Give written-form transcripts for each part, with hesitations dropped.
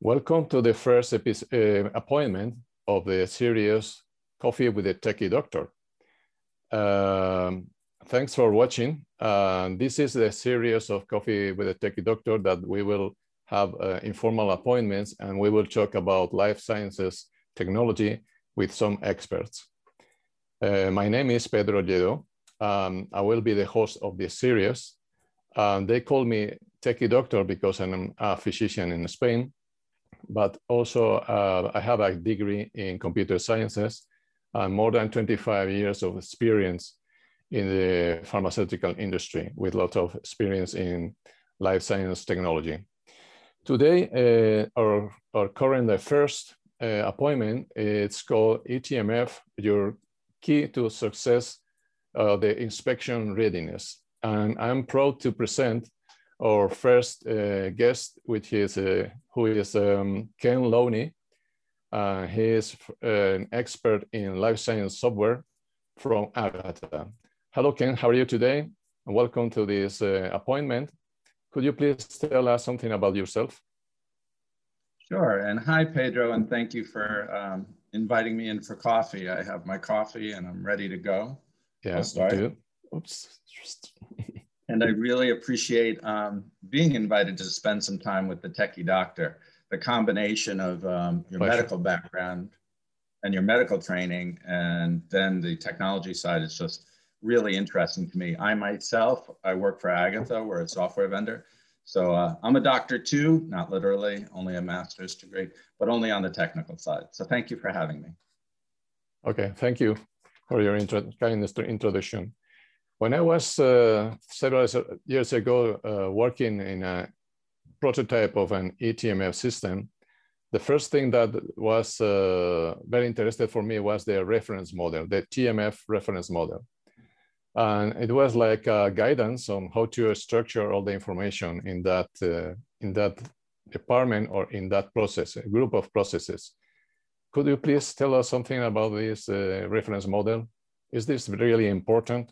Welcome to the first appointment of the series Coffee with a Techie Doctor. Thanks for watching. This is the series of Coffee with a Techie Doctor that we will have informal appointments, and we will talk about life sciences technology with some experts. My name is Pedro Lledo. I will be the host of this series. They call me Techie Doctor because I'm a physician in Spain, but also I have a degree in computer sciences and more than 25 years of experience in the pharmaceutical industry with a lot of experience in life science technology. Today, our current first appointment, it's called eTMF, your key to success, the inspection readiness. And I'm proud to present our first guest, which is who is Ken Lowney. He is an expert in life science software from Agatha. Hello, Ken. How are you today? And welcome to this appointment. Could you please tell us something about yourself? Sure. And hi, Pedro, and thank you for inviting me in for coffee. I have my coffee and I'm ready to go. Yeah, I'll start. Oops. And I really appreciate being invited to spend some time with the Techie Doctor. The combination of your medical background and your medical training, and then the technology side is just really interesting to me. I myself, I work for Agatha. We're a software vendor. So I'm a doctor too, not literally, only a master's degree, but only on the technical side. So thank you for having me. Okay, thank you for your kind introduction. When I was several years ago working in a prototype of an eTMF system, the first thing that was very interesting for me was the reference model, the TMF reference model. And it was like a guidance on how to structure all the information in that department or in that process, a group of processes. Could you please tell us something about this reference model? Is this really important?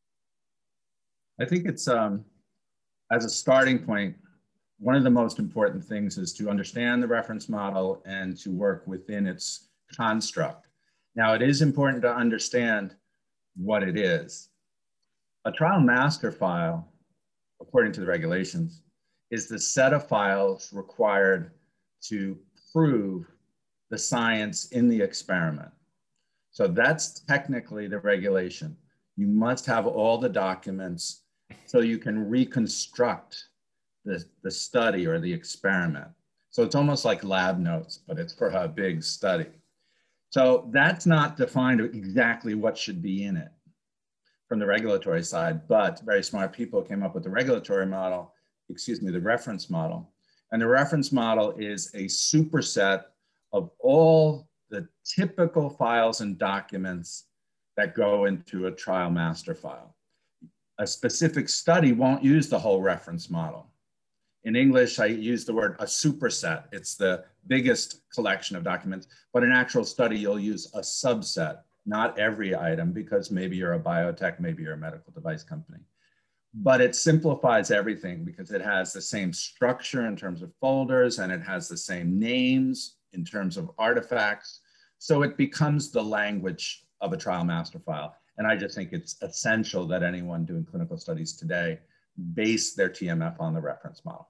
I think it's, as a starting point, one of the most important things is to understand the reference model and to work within its construct. Now, it is important to understand what it is. A trial master file, according to the regulations, is the set of files required to prove the science in the experiment. So that's technically the regulation. You must have all the documents so you can reconstruct the study or the experiment. So it's almost like lab notes, but it's for a big study. So that's not defined exactly what should be in it from the regulatory side, but very smart people came up with the regulatory model, the reference model. And the reference model is a superset of all the typical files and documents that go into a trial master file. A specific study won't use the whole reference model. In English, I use the word a superset. It's the biggest collection of documents, but in actual study, you'll use a subset, not every item, because maybe you're a biotech, maybe you're a medical device company. But it simplifies everything because it has the same structure in terms of folders, and it has the same names in terms of artifacts. So it becomes the language of a trial master file. And I just think it's essential that anyone doing clinical studies today base their TMF on the reference model.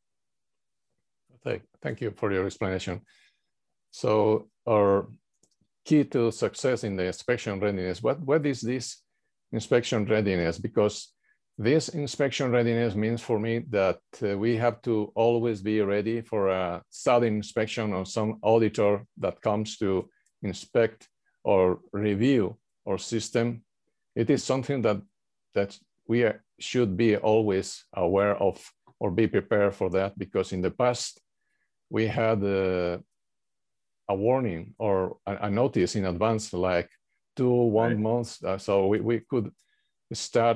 Thank you for your explanation. So our key to success in the inspection readiness, what is this inspection readiness? Because this inspection readiness means for me that we have to always be ready for a sudden inspection or some auditor that comes to inspect or review our system. It is something that we should be always aware of or be prepared for that, because in the past we had a warning or a notice in advance, like 1 month. So we could start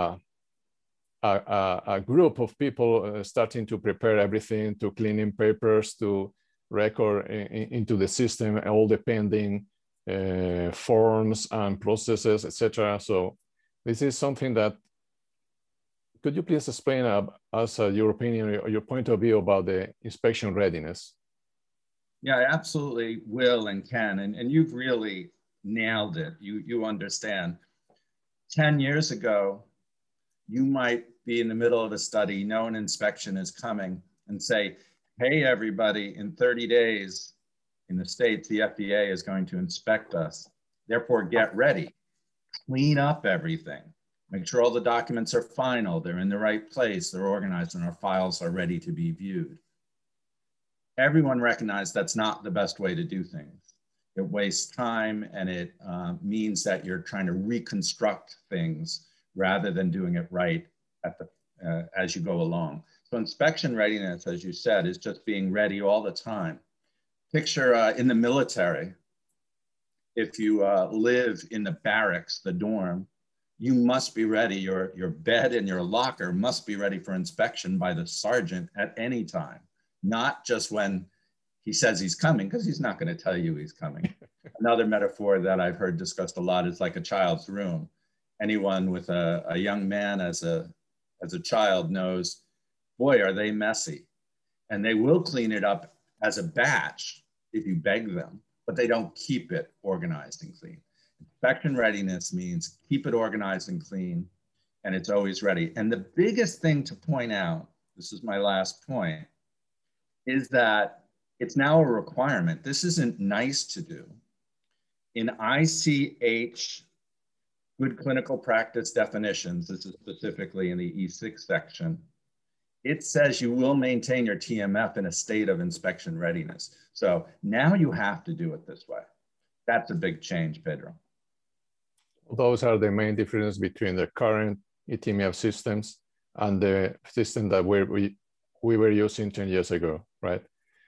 a group of people starting to prepare everything, to clean in papers, to record into the system all the pending forms and processes, etc. So this is something that, could you please explain us your opinion or your point of view about the inspection readiness? Yeah, I absolutely will and can. And you've really nailed it. You understand. 10 years ago, you might be in the middle of a study, know an inspection is coming, and say, hey, everybody, in 30 days in the States, the FDA is going to inspect us. Therefore, get ready, clean up everything, make sure all the documents are final, they're in the right place, they're organized, and our files are ready to be viewed. Everyone recognized that's not the best way to do things. It wastes time, and it means that you're trying to reconstruct things rather than doing it right at the, as you go along. So inspection readiness, as you said, is just being ready all the time. Picture in the military, if you live in the barracks, the dorm, you must be ready. Your bed and your locker must be ready for inspection by the sergeant at any time, not just when he says he's coming, because he's not going to tell you he's coming. Another metaphor that I've heard discussed a lot is like a child's room. Anyone with a young man as a child knows, boy, are they messy. And they will clean it up as a batch if you beg them, but they don't keep it organized and clean. Inspection readiness means keep it organized and clean, and it's always ready. And the biggest thing to point out, this is my last point, is that it's now a requirement. This isn't nice to do. In ICH, good clinical practice definitions, this is specifically in the E6 section, it says you will maintain your TMF in a state of inspection readiness. So now you have to do it this way. That's a big change, Pedro. Those are the main differences between the current eTMF systems and the system that we were using 10 years ago, right?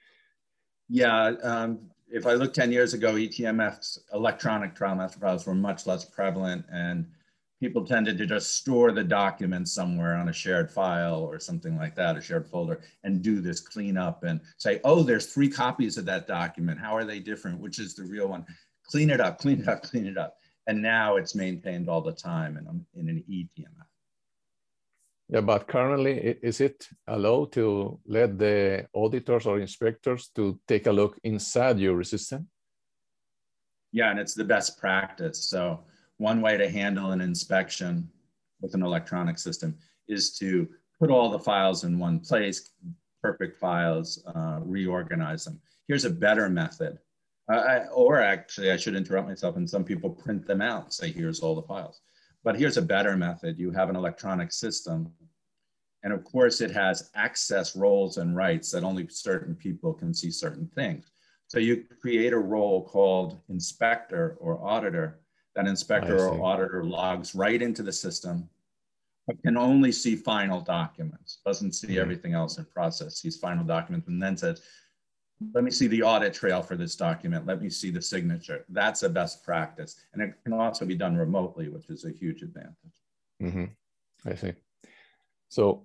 Yeah, if I look 10 years ago, eTMF's electronic trial master files were much less prevalent, and people tended to just store the documents somewhere on a shared file or something like that, a shared folder, and do this cleanup and say, oh, there's 3 copies of that document. How are they different? Which is the real one? Clean it up, clean it up, clean it up. And now it's maintained all the time in an eTMF. Yeah, but currently, is it allowed to let the auditors or inspectors to take a look inside your system? Yeah, and it's the best practice. So one way to handle an inspection with an electronic system is to put all the files in one place, perfect files, reorganize them. Here's a better method. Or actually, I should interrupt myself, and some people print them out, say, here's all the files. But here's a better method. You have an electronic system, and of course, it has access roles and rights that only certain people can see certain things. So you create a role called inspector or auditor. That inspector or auditor logs right into the system, but can only see final documents, doesn't see everything else in process, sees final documents, and then says, let me see the audit trail for this document. Let me see the signature. That's a best practice. And it can also be done remotely, which is a huge advantage. Mm-hmm. I see. So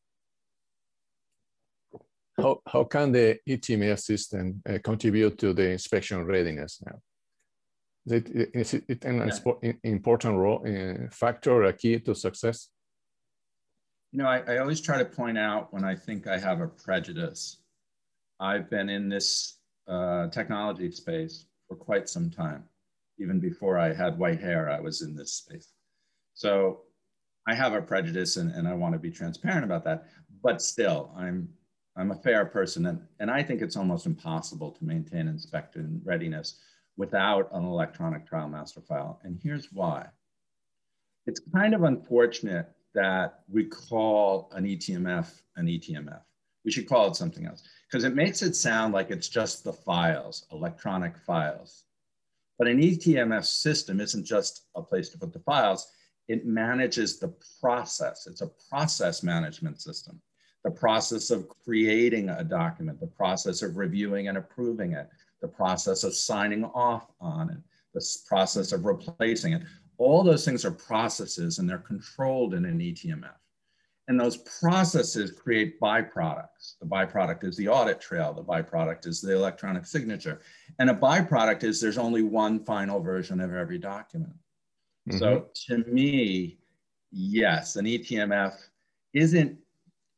how can the eTMF system contribute to the inspection readiness now? Is it an important role, factor, a key to success? You know, I always try to point out when I think I have a prejudice. I've been in this technology space for quite some time. Even before I had white hair, I was in this space. So I have a prejudice, and I want to be transparent about that. But still, I'm a fair person, and I think it's almost impossible to maintain inspection readiness without an electronic trial master file. And here's why. It's kind of unfortunate that we call an eTMF an eTMF. We should call it something else, because it makes it sound like it's just the files, electronic files. But an eTMF system isn't just a place to put the files. It manages the process. It's a process management system. The process of creating a document, the process of reviewing and approving it, the process of signing off on it, the process of replacing it. All those things are processes, and they're controlled in an eTMF. And those processes create byproducts. The byproduct is the audit trail. The byproduct is the electronic signature. And a byproduct is there's only one final version of every document. Mm-hmm. So to me, yes, an eTMF isn't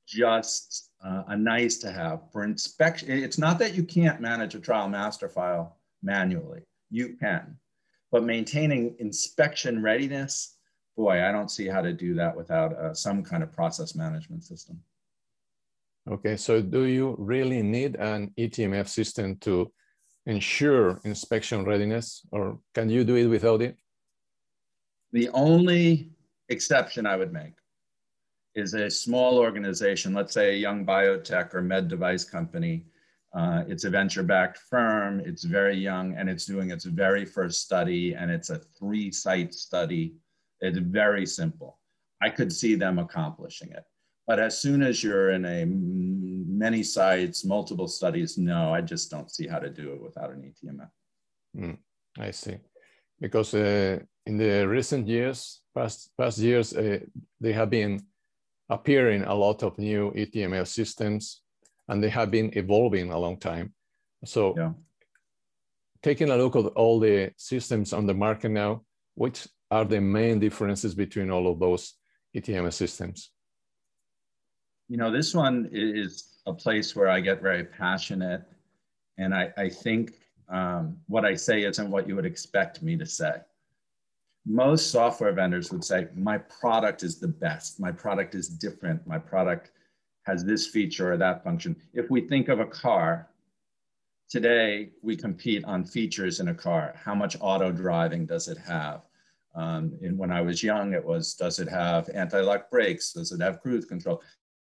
just a nice to have for inspection. It's not that you can't manage a trial master file manually. You can, but maintaining inspection readiness, boy, I don't see how to do that without some kind of process management system. Okay, so do you really need an eTMF system to ensure inspection readiness, or can you do it without it? The only exception I would make is a small organization, let's say a young biotech or med device company. It's a venture-backed firm, it's very young, and it's doing its very first study, and it's a 3-site study. It's very simple. I could see them accomplishing it. But as soon as you're in a many sites, multiple studies, no, I just don't see how to do it without an eTMF. I see. Because in the recent years, past years, they have been appearing a lot of new eTMF systems, and they have been evolving a long time. So yeah. Taking a look at all the systems on the market now, which are the main differences between all of those eTMF systems? You know, this one is a place where I get very passionate, and I think what I say isn't what you would expect me to say. Most software vendors would say, my product is the best, my product is different, my product has this feature or that function. If we think of a car, today we compete on features in a car. How much auto driving does it have? And when I was young, it was, does it have anti-lock brakes? Does it have cruise control?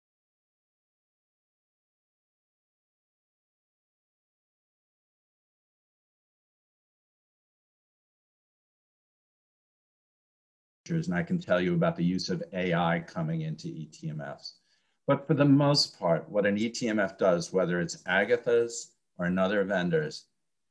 And I can tell you about the use of AI coming into eTMFs. But for the most part, what an eTMF does, whether it's Agatha's or another vendor's,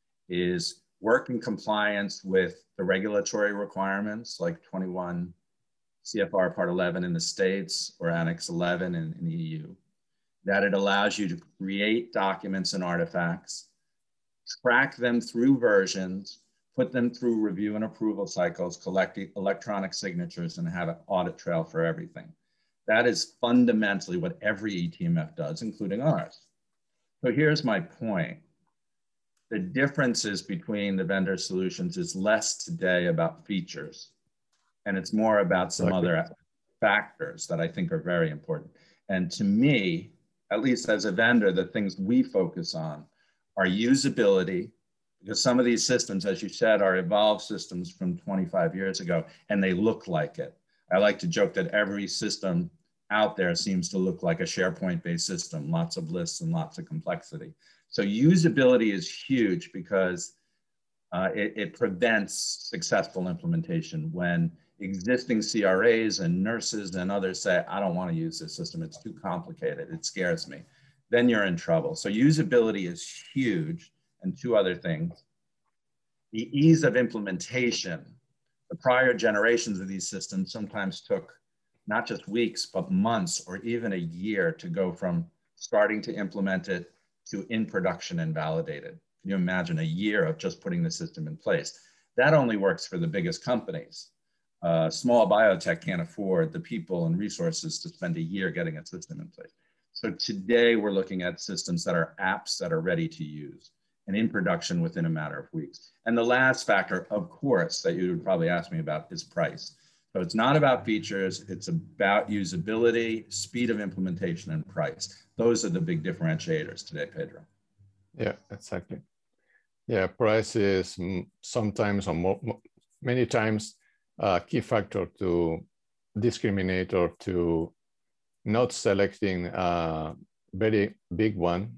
is work in compliance with the regulatory requirements like 21 CFR Part 11 in the States or Annex 11 in the EU, that it allows you to create documents and artifacts, track them through versions, put them through review and approval cycles, collect electronic signatures, and have an audit trail for everything. That is fundamentally what every eTMF does, including ours. So here's my point. The differences between the vendor solutions is less today about features, and it's more about some other factors that I think are very important. And to me, at least as a vendor, the things we focus on are usability, because some of these systems, as you said, are evolved systems from 25 years ago, and they look like it. I like to joke that every system out there seems to look like a SharePoint-based system, lots of lists and lots of complexity. So usability is huge because it prevents successful implementation. When existing CRAs and nurses and others say, I don't want to use this system, it's too complicated, it scares me, then you're in trouble. So usability is huge. And 2 other things. The ease of implementation. The prior generations of these systems sometimes took not just weeks, but months or even a year to go from starting to implement it to in production and validated. Can you imagine a year of just putting the system in place? That only works for the biggest companies. Small biotech can't afford the people and resources to spend a year getting a system in place. So today we're looking at systems that are apps that are ready to use and in production within a matter of weeks. And the last factor, of course, that you would probably ask me about is price. So it's not about features, it's about usability, speed of implementation, and price. Those are the big differentiators today, Pedro. Yeah, exactly. Yeah, price is sometimes or many times a key factor to discriminate or to not selecting a very big one,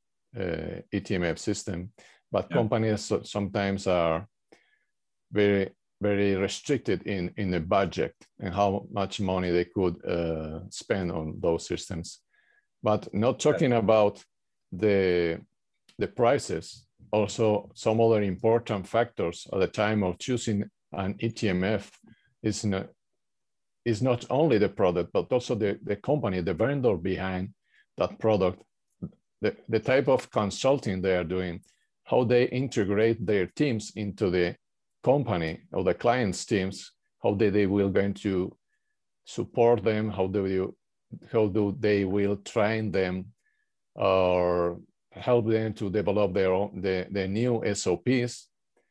eTMF system, but yeah. Companies sometimes are very restricted in the budget and how much money they could spend on those systems. But not talking about the prices, also some other important factors at the time of choosing an eTMF is not only the product, but also the company, the vendor behind that product. The type of consulting they are doing, how they integrate their teams into the company or the client's teams, how they will going to support them, how they will do they will train them or help them to develop their own, the new SOPs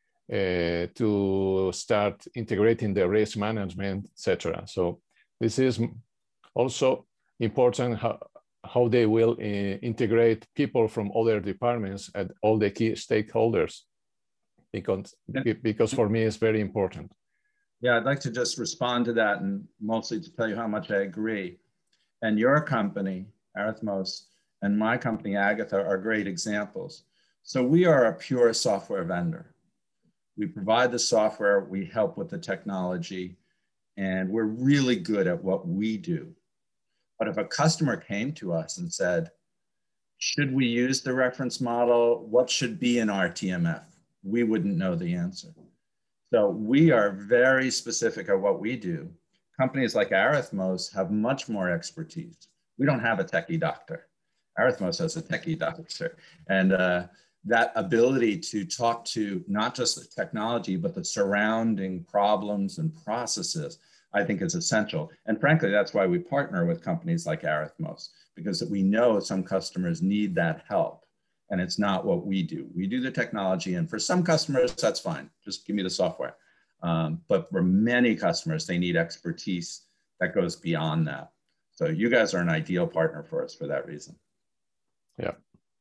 to start integrating the risk management, etc. So this is also important how they will integrate people from other departments and all the key stakeholders, because for me it's very important. Yeah, I'd like to just respond to that, and mostly to tell you how much I agree. And your company, Arithmos, and my company, Agatha, are great examples. So we are a pure software vendor. We provide the software, we help with the technology, and we're really good at what we do. But if a customer came to us and said, should we use the reference model? What should be in our TMF? We wouldn't know the answer. So we are very specific at what we do. Companies like Arithmos have much more expertise. We don't have a techie doctor. Arithmos has a techie doctor. And that ability to talk to not just the technology, but the surrounding problems and processes, I think is essential. And frankly, that's why we partner with companies like Arithmos, because we know some customers need that help. And it's not what we do. We do the technology, and for some customers, that's fine. Just give me the software. But for many customers, they need expertise that goes beyond that. So you guys are an ideal partner for us for that reason. Yeah.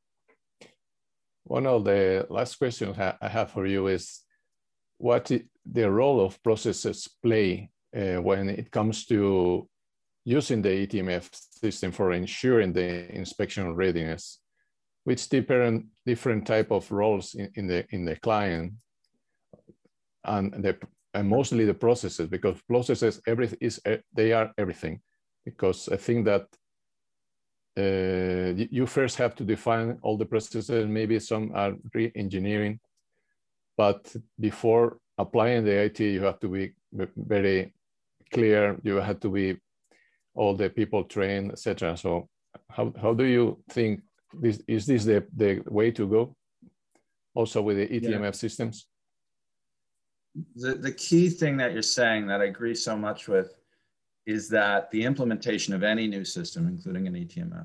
One of the last questions I have for you is, what the role of processes play when it comes to using the eTMF system for ensuring the inspection readiness? Which different type of roles in the client, and mostly the processes, because processes they are everything. Because I think that you first have to define all the processes. Maybe some are re-engineering, but before applying the IT, you have to be very clear. You have to be all the people trained, etc. So how do you think is this the way to go? Also with the eTMF systems? The key thing that you're saying that I agree so much with is that the implementation of any new system, including an eTMF,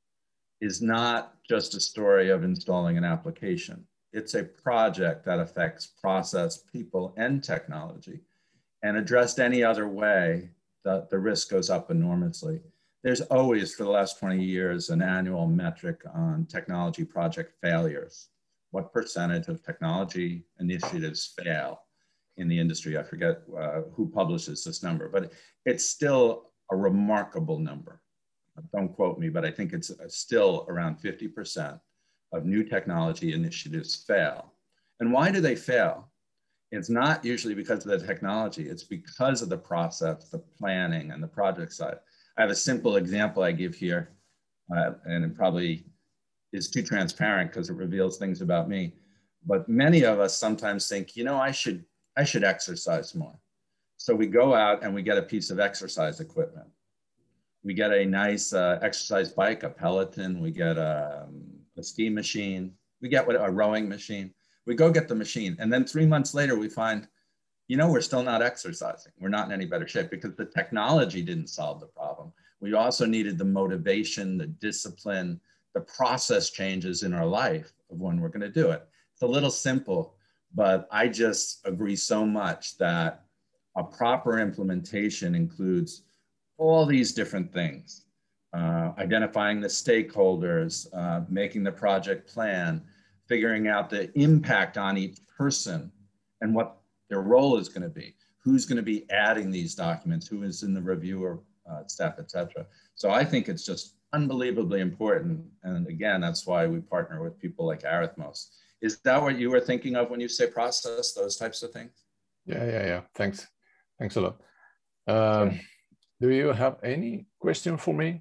is not just a story of installing an application. It's a project that affects process, people, and technology. And addressed any other way, the risk goes up enormously. There's always, for the last 20 years, an annual metric on technology project failures. What percentage of technology initiatives fail in the industry? I forget who publishes this number, but it's still a remarkable number. Don't quote me, but I think it's still around 50% of new technology initiatives fail. And why do they fail? It's not usually because of the technology, it's because of the process, the planning, and the project side. I have a simple example I give here, and it probably is too transparent because it reveals things about me. But many of us sometimes think, you know, I should exercise more. So we go out and we get a piece of exercise equipment. We get a nice exercise bike, a Peloton. We get a ski machine. We get a rowing machine. We go get the machine. And then 3 months later, we find, you know, we're still not exercising. We're not in any better shape because the technology didn't solve the problem. We also needed the motivation, the discipline, the process changes in our life of when we're going to do it. It's a little simple, but I just agree so much that a proper implementation includes all these different things, identifying the stakeholders, making the project plan, figuring out the impact on each person and what their role is going to be, who's going to be adding these documents, who is in the reviewer step, et cetera. So I think it's just unbelievably important. And again, that's why we partner with people like Arithmos. Is that what you were thinking of when you say process, those types of things? Yeah. Thanks a lot. Do you have any question for me?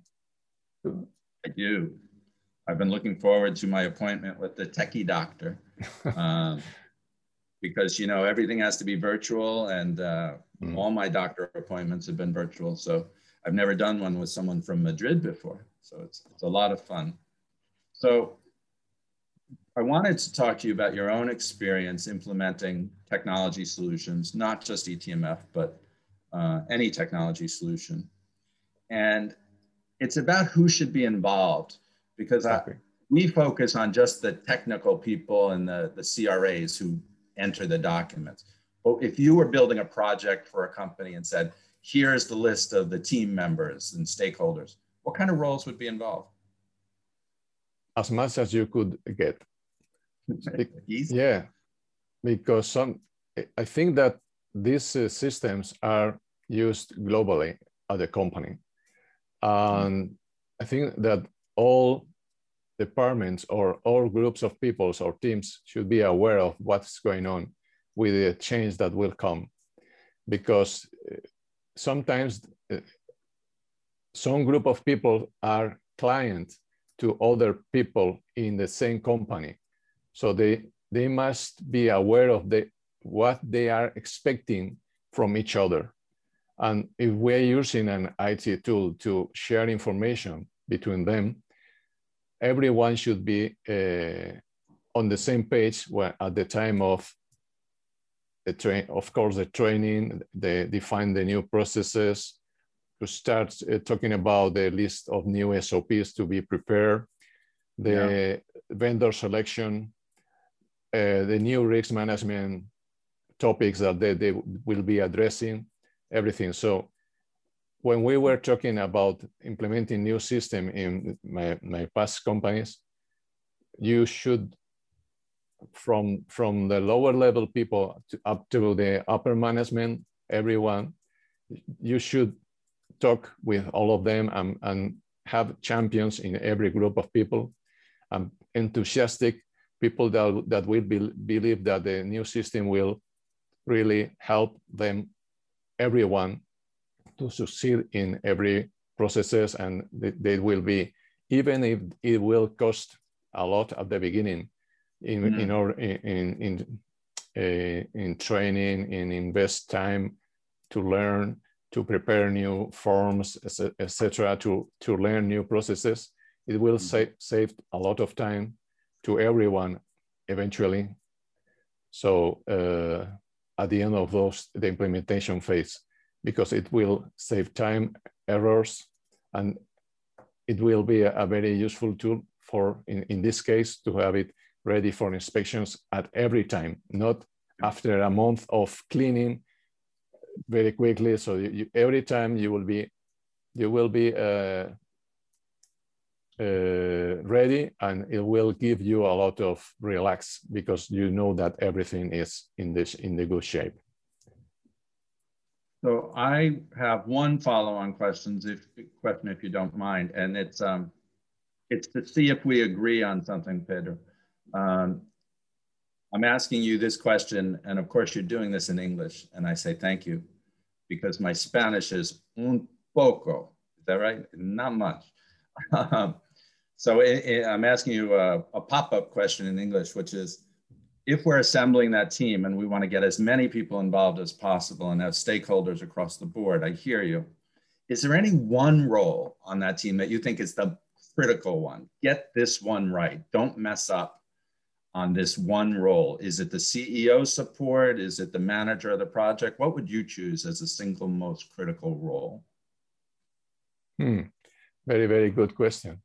I do. I've been looking forward to my appointment with the techie doctor because, you know, everything has to be virtual, and all my doctor appointments have been virtual. So I've never done one with someone from Madrid before. So it's a lot of fun. So I wanted to talk to you about your own experience implementing technology solutions, not just eTMF, but any technology solution. And it's about who should be involved, because Exactly. we focus on just the technical people and the CRAs who enter the documents. But if you were building a project for a company and said, here's the list of the team members and stakeholders, what kind of roles would be involved? As much as you could get. Easy. Yeah, because I think that these systems are used globally at the company. And I think that all departments or all groups of peoples or teams should be aware of what's going on with the change that will come. Because sometimes some group of people are clients to other people in the same company. So they must be aware of what they are expecting from each other. And if we're using an IT tool to share information between them, everyone should be on the same page at the time of the training, they define the new processes, to start talking about the list of new SOPs to be prepared, the vendor selection, the new risk management topics that they will be addressing, everything. So when we were talking about implementing new system in my past companies, you should, from the lower level people up to the upper management, everyone, you should talk with all of them and have champions in every group of people, enthusiastic people that will believe that the new system will really help them, everyone, to succeed in every processes, and they will be, even if it will cost a lot at the beginning, in training, in invest time to learn, to prepare new forms, etc., to learn new processes. It will save a lot of time to everyone eventually. So at the end of the implementation phase, because it will save time, errors, and it will be a very useful tool for, in this case, to have it ready for inspections at every time, not after a month of cleaning very quickly. So every time you will be ready, and it will give you a lot of relax, because you know that everything is in the good shape. So I have one follow-on question, if you don't mind, and it's to see if we agree on something, Pedro. I'm asking you this question, and of course you're doing this in English, and I say thank you, because my Spanish is un poco. Is that right? Not much. So I'm asking you a pop-up question in English, which is, if we're assembling that team and we want to get as many people involved as possible and have stakeholders across the board, I hear you. Is there any one role on that team that you think is the critical one? Get this one right. Don't mess up on this one role. Is it the CEO support? Is it the manager of the project? What would you choose as the single most critical role? Very, very good question.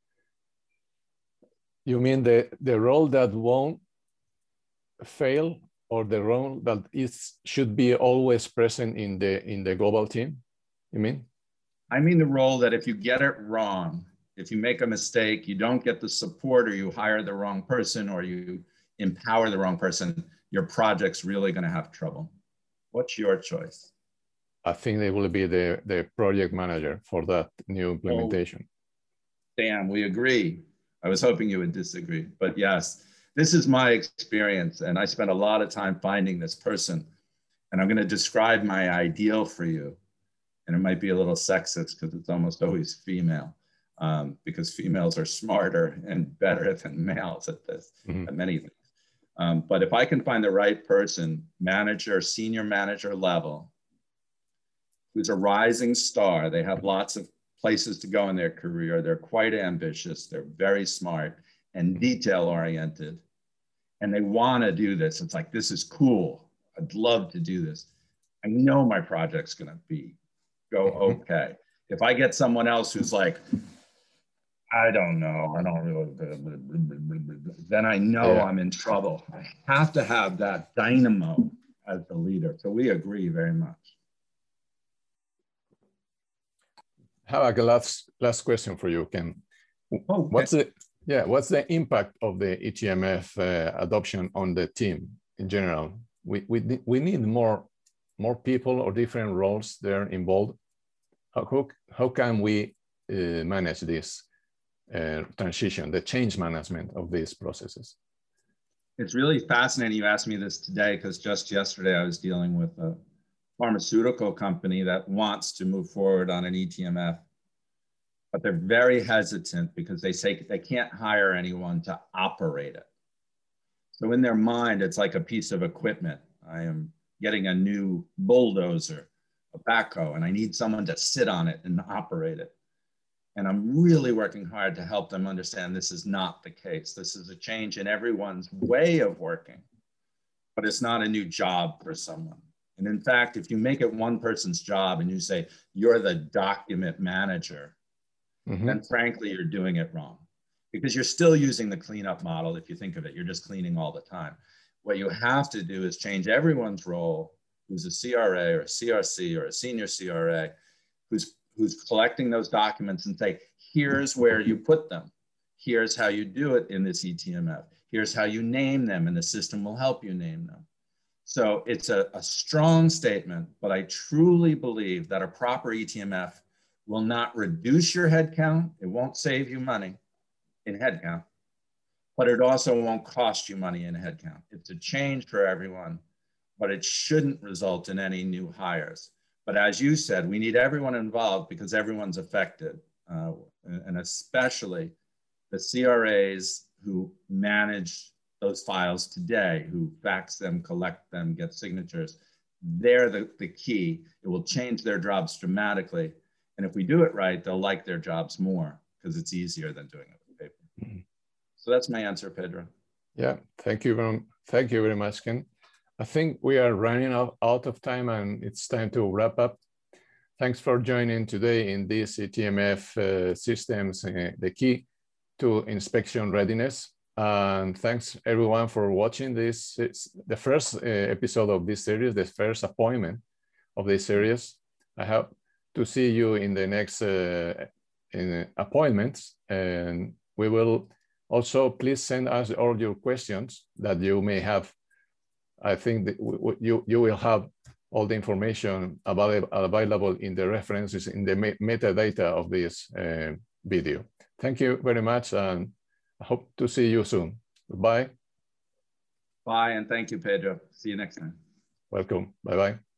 You mean the role that won't fail, or the role that should be always present in the global team, you mean? I mean the role that if you get it wrong, if you make a mistake, you don't get the support, or you hire the wrong person, or you empower the wrong person, your project's really going to have trouble. What's your choice? I think they will be the project manager for that new implementation. Oh, damn, we agree. I was hoping you would disagree, but yes, this is my experience, and I spent a lot of time finding this person, and I'm going to describe my ideal for you, and it might be a little sexist because it's almost always female, because females are smarter and better than males at this, at many things. But if I can find the right person, manager, senior manager level, who's a rising star, they have lots of places to go in their career, they're quite ambitious, they're very smart and detail oriented, and they want to do this. It's like, this is cool. I'd love to do this. I know my project's going to go okay. If I get someone else who's like, I don't know, I don't really, then I know I'm in trouble. I have to have that dynamo as the leader. So we agree very much. I have a last question for you, Ken. Oh, okay. What's the impact of the eTMF adoption on the team in general? We need more people or different roles there involved. How can we manage this transition, the change management of these processes? It's really fascinating you asked me this today, because just yesterday I was dealing with a pharmaceutical company that wants to move forward on an eTMF, but they're very hesitant because they say they can't hire anyone to operate it. So in their mind, it's like a piece of equipment. I am getting a new bulldozer, a backhoe, and I need someone to sit on it and operate it. And I'm really working hard to help them understand this is not the case. This is a change in everyone's way of working, but it's not a new job for someone. And in fact, if you make it one person's job and you say, you're the document manager, then frankly, you're doing it wrong, because you're still using the cleanup model. If you think of it, you're just cleaning all the time. What you have to do is change everyone's role, who's a CRA or a CRC or a senior CRA, who's collecting those documents, and say, here's where you put them. Here's how you do it in this eTMF. Here's how you name them, and the system will help you name them. So it's a strong statement, but I truly believe that a proper eTMF will not reduce your headcount. It won't save you money in headcount, but it also won't cost you money in headcount. It's a change for everyone, but it shouldn't result in any new hires. But as you said, we need everyone involved because everyone's affected, and especially the CRAs who manage those files today, who fax them, collect them, get signatures. They're the key. It will change their jobs dramatically. And if we do it right, they'll like their jobs more because it's easier than doing it with paper. So that's my answer, Pedro. Yeah, thank you very much, Ken. I think we are running out of time and it's time to wrap up. Thanks for joining today in this eTMF systems, the key to inspection readiness. And thanks everyone for watching this. It's the first episode of this series, the first appointment of this series. I hope to see you in the next appointments, and we will also please send us all your questions that you may have. I think that you will have all the information available in the references in the metadata of this video. Thank you very much, and I hope to see you soon. Goodbye. Bye, and thank you, Pedro. See you next time. Welcome. Bye-bye.